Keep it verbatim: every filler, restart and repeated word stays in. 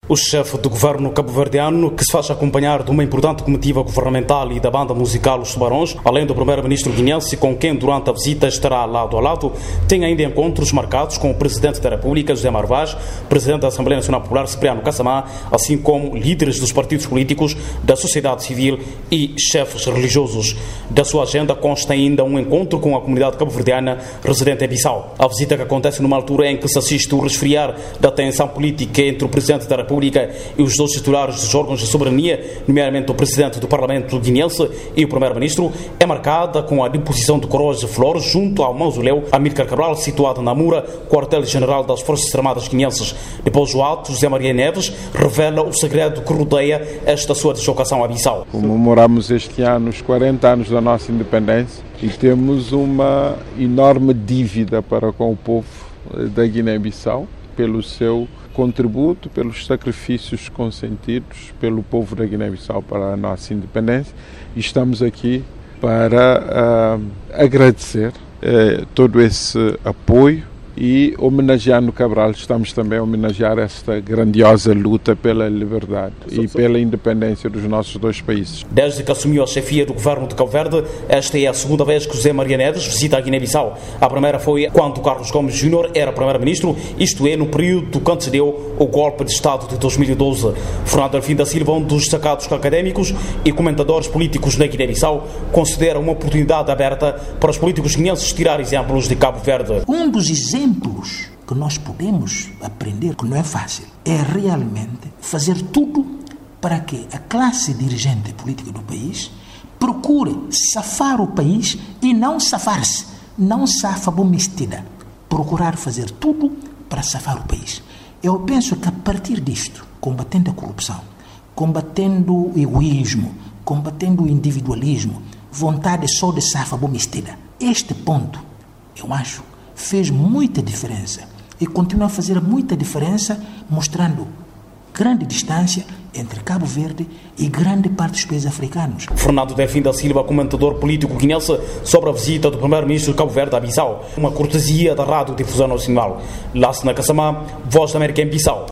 O chefe do governo cabo-verdiano, que se faz acompanhar de uma importante comitiva governamental e da banda musical Os Tubarões, além do primeiro-ministro guineense, com quem durante a visita estará lado a lado, tem ainda encontros marcados com o presidente da República, José Mário Vaz, presidente da Assembleia Nacional Popular, Cipriano Kassamá, assim como líderes dos partidos políticos, da sociedade civil e chefes religiosos. Da sua agenda consta ainda um encontro com a comunidade cabo-verdiana residente em Bissau. A visita, que acontece numa altura em que se assiste o resfriar da tensão política entre o presidente da República e os dois titulares dos órgãos de soberania, nomeadamente o presidente do Parlamento guineense e o primeiro-ministro, é marcada com a deposição de coroas de flores junto ao mausoléu Amílcar Cabral, situado na Mura, quartel-general das Forças Armadas guineenses. Depois do ato, José Maria Neves revela o segredo que rodeia esta sua deslocação a Bissau. Comemoramos este ano os quarenta anos da nossa independência e temos uma enorme dívida para com o povo da Guiné-Bissau pelo seu contributo, pelos sacrifícios consentidos pelo povo da Guiné-Bissau para a nossa independência, e estamos aqui para uh, agradecer uh, todo esse apoio e, homenageando Cabral, estamos também a homenagear esta grandiosa luta pela liberdade e pela independência dos nossos dois países. Desde que assumiu a chefia do governo de Cabo Verde, esta é a segunda vez que José Maria Neves visita a Guiné-Bissau. A primeira foi quando Carlos Gomes Júnior era primeiro-ministro, isto é, no período que antecedeu o golpe de Estado de dois mil e doze. Fernando Alfim da Silva, um dos destacados académicos e comentadores políticos na Guiné-Bissau, considera uma oportunidade aberta para os políticos guineenses tirar exemplos de Cabo Verde. Um dos exemplos que nós podemos aprender, que não é fácil, é realmente fazer tudo para que a classe dirigente política do país procure safar o país e não safar-se, não safa bomistida, procurar fazer tudo para safar o país. Eu penso que a partir disto, combatendo a corrupção, combatendo o egoísmo, combatendo o individualismo, vontade só de safa bomistida, este ponto, eu acho, fez muita diferença e continua a fazer muita diferença, mostrando grande distância entre Cabo Verde e grande parte dos países africanos. Fernando Delfim da Silva, comentador político guineense, sobre a visita do primeiro-ministro de Cabo Verde a Bissau. Uma cortesia da Rádio Difusão Nacional. Lássena Kassamá, Voz da América em Bissau.